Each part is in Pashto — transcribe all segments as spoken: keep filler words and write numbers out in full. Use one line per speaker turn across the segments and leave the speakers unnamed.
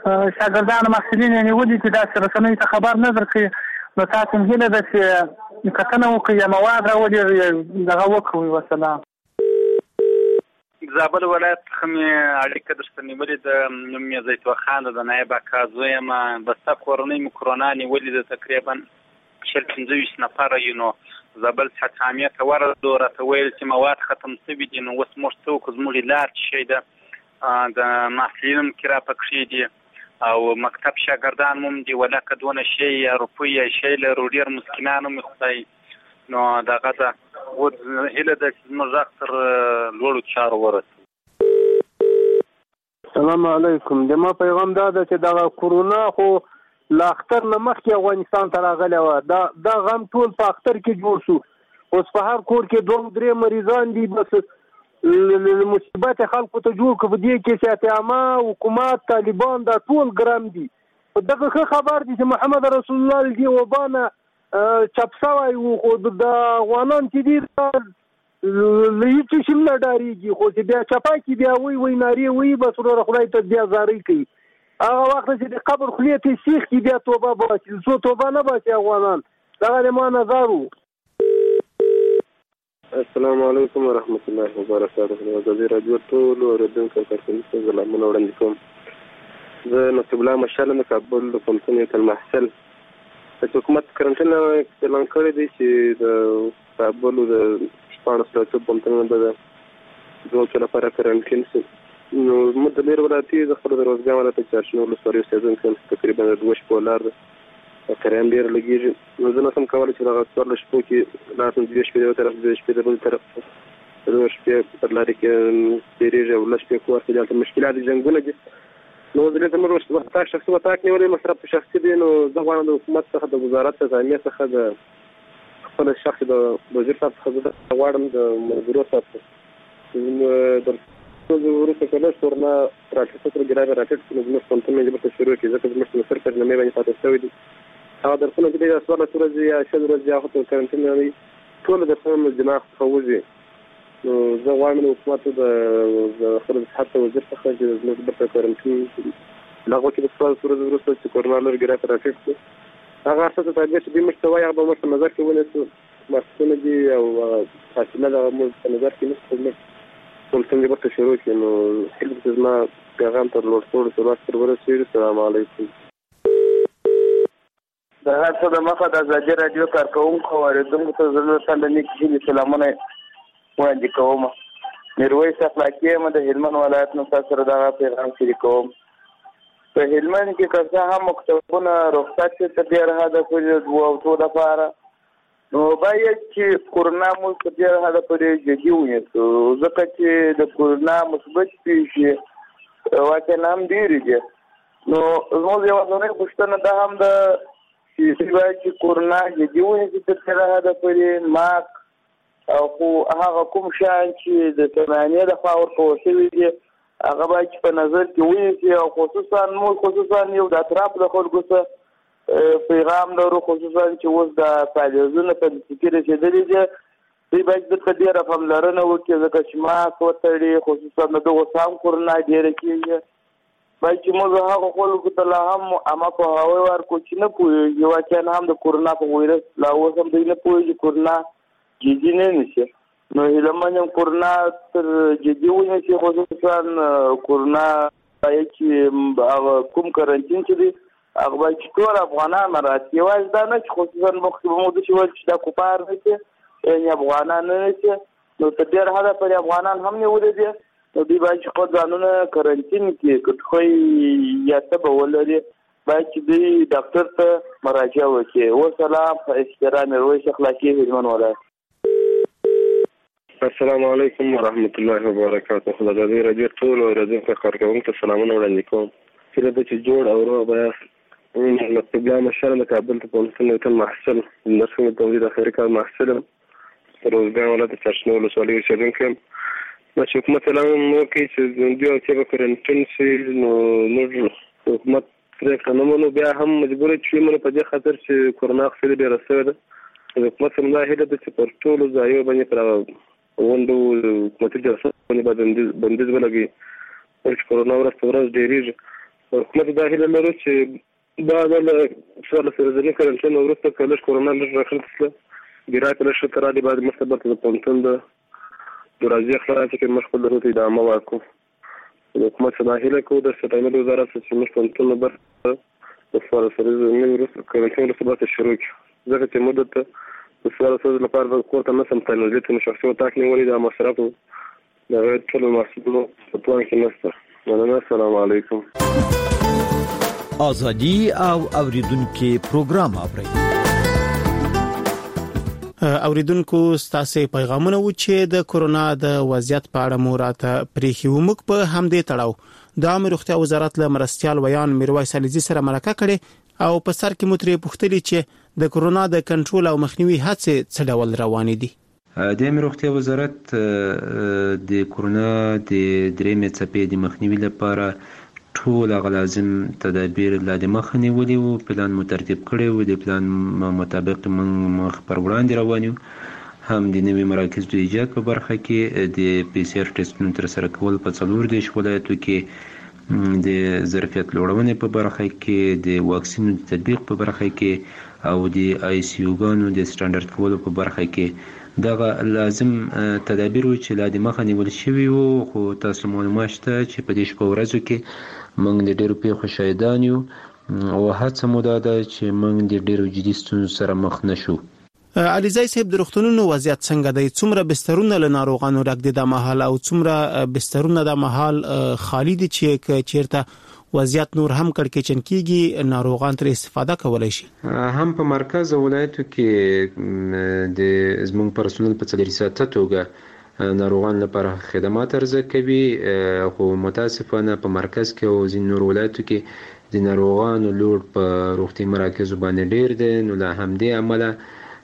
شاګردانو محصلین یې نیولي چې داسې رسنیو ته خبر نه درکړي، نو تاسو هم هیله ده چې کتنه وکړئ یا مواد راولېږئ دغه وکړئ. وسلام.
زابل ولایت څخه مې اړیکه درته نیولې ده. نوم مې زیتوه خان ده، د نایب اکا زوی یم. بسته کورنۍ مې کرونا نیولې ده، تقریبا شل پنځه ویشت نفره یو. نو زابل صحت عامې ته ورغلو، راته ویل چې مواد ختم شوي دي. نو اوس موږ څه وکړو؟ زموږ لار څه شی ده؟ د محصلین هم کرا پکښې دي او مکتب شاګردان هم دي، ولکه دونه شی یا روپۍ یا شی لرو، ډېر مسکینان هم خدای. نو دغه ده اوس هیله ده چې زموږ غږ تر لوړو چارو ورسوي.
السلام علیکم. د ما پیغام دا ده چې دغه کورونا خو له اختر نه مخکې افغانستان ته راغلی وه. دا دا غم ټول په اختر کې جوړ شو. اوس په هر کور کې دوه درې مریضان دي، بس مصیبت خلکو ته جوړ کړو. په دې کې صحت عامه، حکومت، طالبان دا ټول ګرم دي. په دغه ښه خبر دي چې محمد رسول الله له دې وبا نه چپ شوی و، خو د افغانان چې دي له هېڅ شي نه ډارېږي، خو چې بیا چپه کړي بیا وایي وایي نارې وایي، بس وروره خدای ته بیا زارۍ کوي. هغه وخت چې د قبر خولې ته سیخ کړي بیا توبه باسي، څو توبه نه باسي افغانان. دغه د ما نظر و.
السلام علیکم ورحمت الله وبرکاته. د ازادي راډیو ټولو اورېدونکو کارکوونکو ته سلامونه وړاندې کوم. زه نصیب الله مشال یم، د کابل د پوهنتون یو المحصل. چې حکومت کرنټین اعلان کړی دی چې د کابل د شپاړس ولایتونو پوهنتونونه به د دوه کلو لپاره کرنټین شي. نو موږ د لرې ولایتي د خپل د روزګان ولایت چارشنو ولسوالۍ اوسېدونکي یم، تقریبا د دوه شپو لار ده، کرایه هم ډېره لګېږي. نو زه نشم کولی چې دغه څوارلس شپو کې لاسم دوه شپې د یو طرف، دوه شپې د بل طرف، دوه شپې په لارې کې تېرېږي او لس شپې کور کې دلته مشکلات دي، جنګونه دي. نو زه دلته موږ وطاق شخصي وطاق نیولی، مصرف شخصي دی. نو زه غواړم د حکومت څخه، د وزارت نظامیه څخه، د خپل شخصي د وزیر صاحب څخه زه غواړم د ملګرو صاحب د وروسته کله کورنا راټیټ سره ګرافي راټیټ کړو، زموږ پوهنتون مې به شروع کړي، ځکه زموږ سمستر په نامې باندې پاتې شوی دي. هغه درسونه چې دی څوارلس ورځې یا شل ورځې هغه په کرنټین باندې ټول درسونه مې دماغ څخه وځي. نو زه غواړم د حکومت د خپل صحت وزیر څخه چې زموږ بېرته کرنټین هغه کې د څوارلس ورځې وروسته چې کورنا لږ ګرافي راټیټ کړو، هغه اساسي تدبیر چې دوی موږ ته وایي هغه به موږ په نظر کې ونیسو. محصلونه دي او حاصله د موږ په نظر کې نیسو، پوهنتون دې ورته شروع کړي. نو هیله ده چې زما پیغام تر لوړ ټولو سرعت سره ورسېږي. السلام علیکم.
د هر څه د مخه د ازادي راډیو کارکوونکو او اورېدونکو ته زه له تنده نیک هیلې سلامونه وړاندې کوم. میرویس اخلاقي یم، د هلمند ولایت نه تاسو سره دغه پیغام شریکوم. په هلمند کې که څه هم مکتبونه رخصت شي تر ډېره حده پورې دوه هفتو لپاره، نو باید چې کرونا موږ په ډېر حده پورې جدي ونیسو، ځکه چې د کرونا مثبت پیښې واقعا هم ډېرې دي. نو زموږ یوازینۍ پوښتنه دا هم ده چې باید چې کرونا جدي ونیسي تر ډېره حده پورې، ماسک او خو هغه کوم شیان چې د سمانیې لخوا ورکول شوي دي هغه باید چې په نظر کې ونیسي، او خصوصا موږ خصوصا یو د اطراف د خلکو څخه پیغام لرو، خصوصا چې اوس د فعالیتونو په فکر رسېدلي دي، دوی باید دلته ډېره پاملرنه وکړي، ځکه چې ماسک وتړي، خصوصا د دغو څه هم کرونا ډېره کېږي. باید چې موږ هغو خلکو ته لا هم عامه پوهاوی ورکړو چې نه پوهېږي، واقعا هم د کرونا په وایرس لا اوس هم دوی نه پوهېږي، کرونا جدي نه نیسي. نو هیله من یم کرونا تر جدي ونیسي، خصوصا کرونا باید چې هغه کوم کرنټین چې دی هغه باید چې ټول افغانان مراعات کړي، یوازې دا نه چې خصوصا مخکې به مو داسې ویل چې دا کفار نه شي یعنې افغانان نه شي، نو تر ډېره حده پورې افغانان هم نیولي دي. نو دوی باید چې خپل ځانونه کرنټین کړي، که ټوخی یا څه به ولري باید چې دوی ډاکټر ته مراجعه وکړي. وسلام، په احترام میرویس اخلاقي، هلمند ولایت.
السلام علیکم ورحمت الله وبرکاته. د ازادي راډیو ټولو اورېدونکو کارکوونکو ته سلامونه وړاندې کوم. هیله ده چې جوړ او روغ به نصیب الله مشال د کابل د پوهنتون یو محصل، نرسنګ تولید اخري کال محصل یم، په روزګان ولایت چارشنو ولسوالۍ اوسېدونکی یم. نو چې حکومت اعلان وکړي چې ژوندي او چې به کرنټین شي، نو موږ حکومت پرېکړه نه منو، بیا هم مجبوره چې ومنو په دې خاطر چې کرونا خپلې ډېره شوې ده. د حکومت سره دا هیله ده چې پر ټولو ځایونو باندې پر غونډو حکومتي جلسو باندې بندیز ولګوي، چې کرونا ورځ په ورځ ډېرېږي. حکومت دا هیله لرو چې دا د څوارلس ورځني کرنټین وروسته که لږ کورونا لږ راښکته ګیرا ته لږ ښه ترالی باید موږ ته بېرته د پوهنتون د د راځي اخلاقاتو کې موږ خپل روت ادامه ورکړو. د حکومت څخه دا هیله کوو د تعلیمي وزارت څخه چې موږ پوهنتون بېرته د څوارلس ورځني وروسته کرنټین وروسته بېرته شروع کړو، ځکه چې موږ درته د څوارلس ورځو لپاره به کور ته نه شم تللی، دلته مو شخصي اتاق نیولی د مصرفو د هغې ټولو محصولونو په توان کې نشته. مننه. السلام علیکم.
ازادي او اوریدونکو پروګرام اورئ.
اوریدونکو ستاسو پیغامونه و چې د کورونا د وضعیت په اړه مو راته پریښي و. موږ په همدې تړاو د عامه روغتیا وزارت له مرستيال ویان میرویس علیزي سره مرکه کړې او په سر کې مو ترې پوښتنه چې د کورونا د کنټرول او مخنیوي هڅې څه ډول روانې دي.
د عامه روغتیا وزارت د کورونا د درېمې څپې د مخنیوي لپاره ټول هغه لازم تدابیر لا د مخه نیولي وو، پلان مو ترتیب کړی وو، د پلان مطابق موږ مخ پر وړاندې روان یو. هم د نوي مراکزو د ایجاد په برخه کې د پی سی آر ټیسټونو ترسره کول په څلور دېرش ولایتو کې، د ظرفیت لوړونې په برخه کې، د واکسینو د تطبیق په برخه کې او د آی سی یو ګانو د سټانډرډ کولو په برخه کې دغه لازم تدابیر چې لا د مخه نیول شوي وو. خو تاسو معلومات شته چې په دې شپږ ورځو کې موږ د ډېرو پیښو شاهدان یو او هڅه مو دا ده چې موږ د ډېرو جدي ستونزو سره مخ نشو.
علیزي صاحب، د روغتونونو وضعیت څنګه دی؟ څومره بسترونه له ناروغانو راک دي د مهال او څومره بسترونه د مهال خالی دي چې چیرته وضعیت نور هم کړکېچن کیږي ناروغان تر استفاده کولای شي؟
هم په مرکز ولایتو کې د زموږ پرسونل په څلور ساعته توګه ناروغان لپاره خدمات عرضه کوي، خو متاسفانه په مرکز کې او ځینو نور ولایتو کې د ناروغانو لوډ په روغتي مراکزو باندې ډیر دی. نو له همدې امله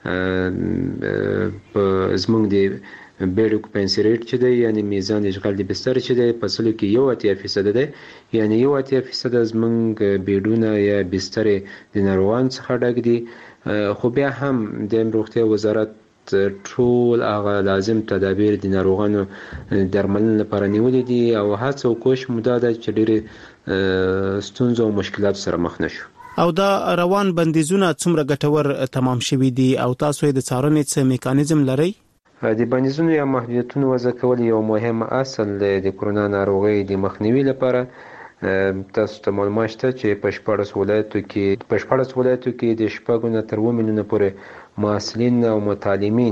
په زموږ د بیډ اکوپنسي ریټ چې دی، یعنی میزان اشغال د بستر چې دی په سلو کې یو اتیا فیصد دی، یعنی یو اتیا فیصد زموږ بیډونه یا بستر د ناروغان څخه ډک دي. خو بیا هم د روغتیا وزارت ټول هغه لازم تدابیر د ناروغانو درملنې لپاره نیولې دي او هڅه او کوشش مو دا ده چې ډېرې ستونزو او مشکلات سره مخ نشو.
او دا روان بندیزونه څومره ګټور تمام شوي دي او تاسو یې د څارنې څه میکانیزم لرئ؟
د بندیزونو یا محدودیتونو وضع کول یو مهم اصل د کورونا ناروغۍ د مخنیوي لپاره. تاسو ته معلومات شته چې په شپاړس ولایتو کې په شپاړس ولایتو کې د شپږو نه تر اووه میلیونه پورې محصلین او متعلمین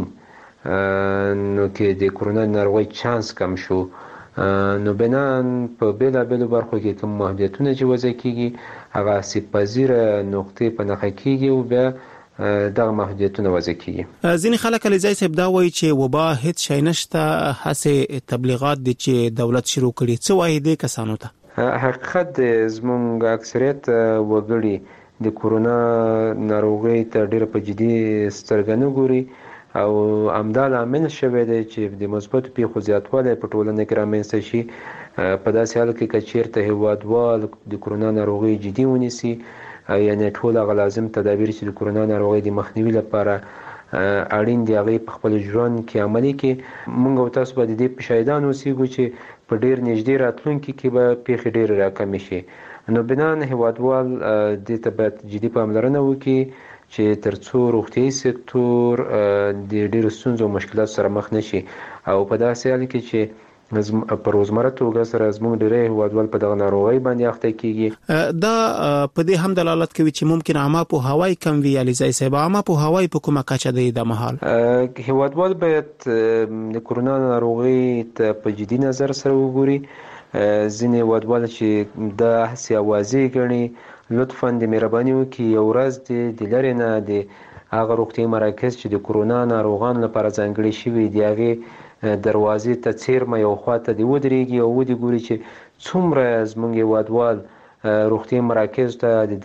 نو کې د کورونا ناروغۍ چانس کم شو. نو بنان په بیلابیلو برخو کې کوم محدودیتونه چې وضع کیږي هغه آسیب پذیره نقطې په نښه کیږي او بیا دغه محدودیتونه وضع کیږي.
ځینې خلک علیزي صاحب دا وایي چې وبا هیڅ شی نشته، هڅې تبلیغات دي چې دولت شروع کړي. څه وایي دې کسانو ته؟
حقیقت زموږ اکثریت وګړي د کورونا ناروغۍ ته ډېر په جدي سترګه نه ګوري او همدا لامل شوی دی چې د مثبتو پیښو زیاتوالی په ټولنه کې رامنځته شي. په داسې حال کې که چیرته هیوادوال د کورونا ناروغۍ جدي ونیسي، یعنی ټول هغه لازم تدابیر چې د کورونا ناروغۍ د مخنیوي لپاره اړین دي هغې په خپل ژوند کې عملي کړي، موږ او تاسو به د دې په شاهدان اوسېږو چې په ډېر نږدې راتلونکي کې به پیښې ډېرې راکمې شي. نو بنان هیوادوال دې ته باید جدي پاملرنه وکړي چې تر څو روغتیايي سکتور د ډېرو ستونزو او مشکلاتو سره مخ نشي او په داسې حال کې چې په روزمره توګه سره زموږ ډېری هیوادوال په دغه ناروغۍ باندې اخته کیږي.
دا په دې هم دلالت کوي چې ممکن عامه پوهاوی کم وي. علیزي صاحب، عامه پوهاوی په کومه کچه دی د مهال؟
هیوادوال باید د کورونا ناروغۍ ته په جدي نظر سره وګوري. ځینې هیوادوال چې دا هسې اوازې ګڼي، لطفا د مهرباني وکړي یو ورځ د لرې نه د هغه روغتیايي مراکز چې د کورونا ناروغانو لپاره ځانګړي شوي د هغې دروازې ته څیرمه یو خواته دې ودرېږي او ودې ګوري چې څومره زموږ هیوادوال روغتیايي مراکز ته د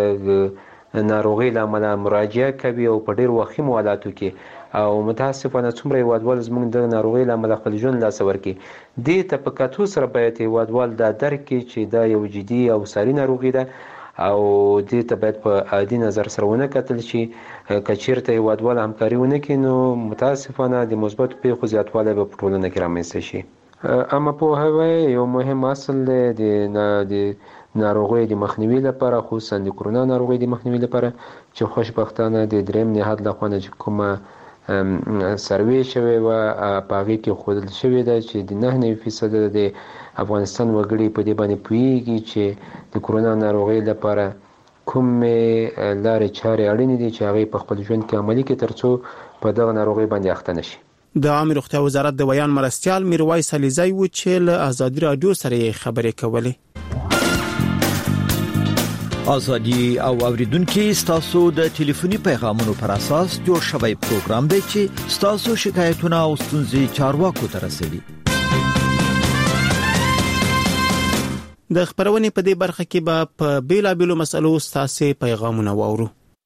دغه ناروغۍ له امله مراجعه کوي او په ډېر وخیمو حالاتو کې، او متاسفانه څومره هیوادوال زموږ د ناروغۍ له امله خپل ژوند لاسه ورکړي. دې ته په کتو سره باید هیوادوال دا درک کړي چې دا یو جدي او ساري ناروغي ده او دې ته باید په عادي نظر سره ونه کتل شي. که چیرته هیوادوال همکاري ونه کړي نو متاسفانه د مثبتو پیښو زیاتوالی به په ټولنه کې رامنځته شي. عامه پوهاوی یو مهم اصل دی د ناروغۍ د مخنیوي لپاره، خصوصا د کرونا ناروغۍ د مخنیوي لپاره چې خوشبختانه د دریم نهاد لخوا نه چې کومه سروې شوې وه په هغې کې ښودل شوې ده چې د نهه نوي فیصده د افغانستان وګړي په دې باندې پوهېږي چې د کرونا ناروغۍ لپاره کومې لارې چارې اړینې دي چې هغې په خپل ژوند کې عملي کړي تر څو په دغه ناروغۍ باندې اخته نه شي.
د عامه روغتیا وزارت د ویان مرستیال میرویس علیزی و چې له ازادي رادیو سره خبرې کولې.
ازادي او اوریدونکو ستاسو د ټلیفوني پیغامونو پر اساس جوړ شوی پروګرام دی چې ستاسو شکایتونه او ستونزې چارواکو ته رسوي. د خبرونې په دې برخه کې به په بیلابیلو مسلو ستاسو پیغامونه واورو.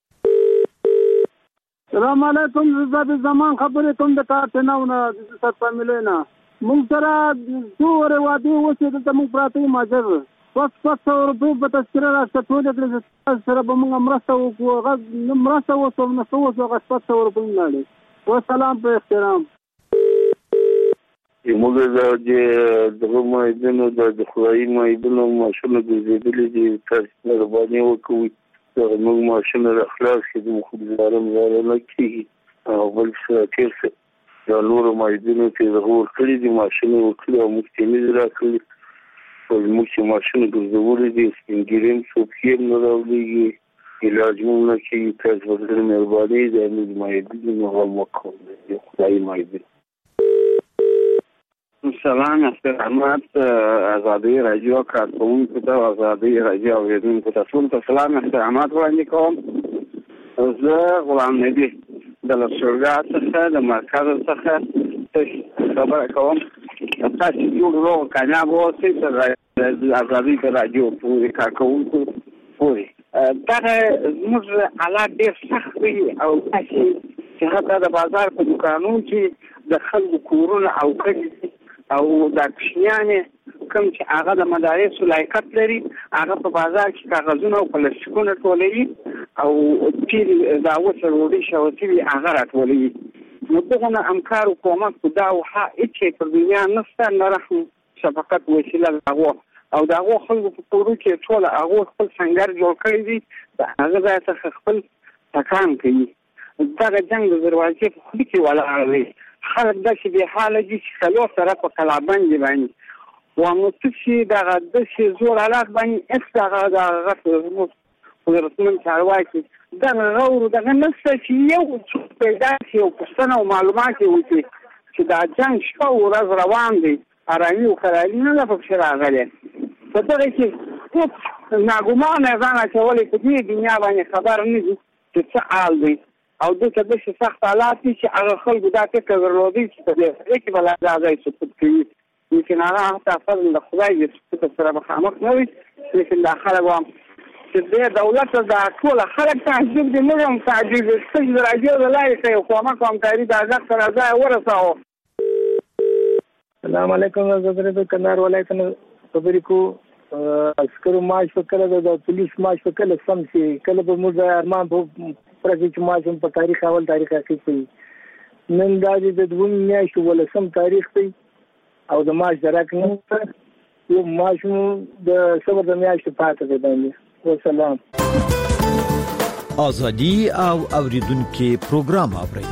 السلام علیکم، زه د زمان خبرې کوم د کارتناونه د ست فامیلینا. موږ سره څوره وادي وڅې د موږ پراته ماجر پس پس روپۍ په تذکره راځه ټول د سره به موږ مرسته وکړو. غږ مرسته وسو نو څه وسو غږ پس روپۍ نه. والسلام په احترام.
موږ د دغه مایدونو د خدایي مایدونو ماشونه ګرځېدلي دي، تاسو مهرباني وکړئ دغه موږ ماشونه راخلاص کړي، د مخدرانو زاره نه کېږي او بل څه تېر د نورو مایدونو چې دغه ورکړي دي ماشونه ورکړي او موږ ته نه راکړي. موږ چې ماشونه ګرځولي دي سپین ګیري هم څوک یې نه راوړي، علاج مو نه کېږي. تاسو به ډېره مهرباني د موږ مایدونو غم وکړئ د خدایي مایدونو.
سلام احترامات ازادي رادیو کارکونکو ته، ازادي رادیو اوریدونکو ته ټول ته سلام احترامات وړاندې کوم. زه غلام نبی د لسورګا څخه د مرکز څخه خبره کوم. تاسو یو ورو کامیاب اوسئ د ازادي رادیو پورې کارکونکو پورې. دا زموږ حالات ډېر سخت دي او تاسو چې حتی د بازار په دوکانونو کې د خلکو کورونه او کړي او د کښنیانې کوم چې هغه د مدارسو لایقت لري هغه په بازار کې کاغذونه او پلاستیکونه ټولوي او تیل دا وسه روډي شوتي هغه راټولوي. نو دغه نه همکار حکومت دا وها هیڅ په دنیا نشته نه رحم شفقت وسیله هغه او دا هغه خلکو په کورو کې ټول هغه خپل څنګه جوړ کړی دي هغه ځای څخه خپل تکان کوي. دا جنگ د دروازې په خلی کې ولاړ دی. خلک داسې بې حاله دي چې څلور سره په کلابندې باندې وامو چې دغه داسې زور حالات باندې هېڅ دغه دغه زموږ قدرتمن چارواکي دغه غور دغه نشته چې یو څوک پیدا شي او پوښتنه او معلومات یې وکړي چې دا جنګ شپه او ورځ روان دی، ارامي او کراري نه ده پکښې راغلی. په دغه کې هېڅ ناګمانه ځان اچولی په دې دنیا باندې خبر نه دي چې څه حال دی او دلته داسې سخت حالات دي چې هغه خلکو دا فکر درلودی چې په دې سره کې به لا دا ځای سقوط کوي. لیکن هغه حتی فضل د خدای د سقوط سره مخامخ نه وي. لیکن دا خلک وام چې دې دولت دا ټول خلک تعجب دي، موږ هم تعجب دي. ستاسو د راډیو د لارې ته یو کومک او همکاري د ازاد سره ځای ورساوه.
السلام علیکم، زه د کندهار ولایت نه خبرې کوم. عسکرو معاش په کله د پولیس معاش په کله سم شي، کله به موږ ارمان په پرځي چې معاش په تاریخ اول تاریخ اخیستي. نن دا د دوه میاشتو ولسم تاریخ دی او د معاش درک نه یو معاش د صبر د میاشتو پاتې دی باندې. والسلام.
ازادي او اوریدونکو پروګرام اوري.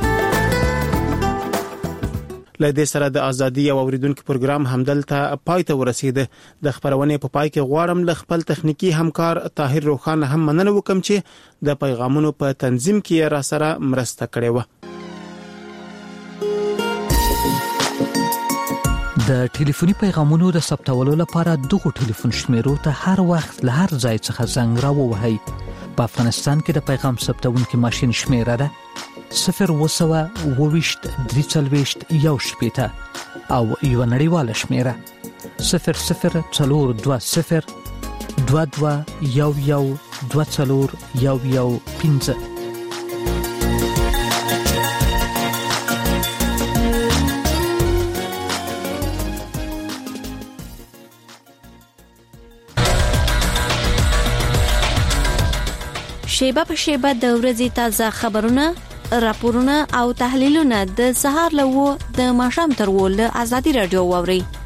لدې سره د ازادي او اوریدونکو پروګرام همدلته پای ته ورسید. د خبرونه په پای کې غواړم ل خپل تخنیکی همکار طاهر روخان هم مننه وکم چې د پیغامونو په تنظیم کې را سره مرسته کړې و.
د ټلیفوني پیغامونو د ثبتولو لپاره دغه ټلیفون شمیرو ته هر وخت له هر ځای څخه زنګ راووهئ. په افغانستان کې د پیغام ثبتونکو ماشين شمیره ده صفر وسوه وویشت درې څلوېښت یو شپېته او یو نړیواله شمیره صفر صفر څلور دوه صفر دوه دوه یو یو دوه څلور یو یو پنځه.
شیبه په شیبه د ورځې تازه خبرونه، راپورونه او تحلیلونه د سهار له و د ماښام تر و له ازادي رادیو واوري.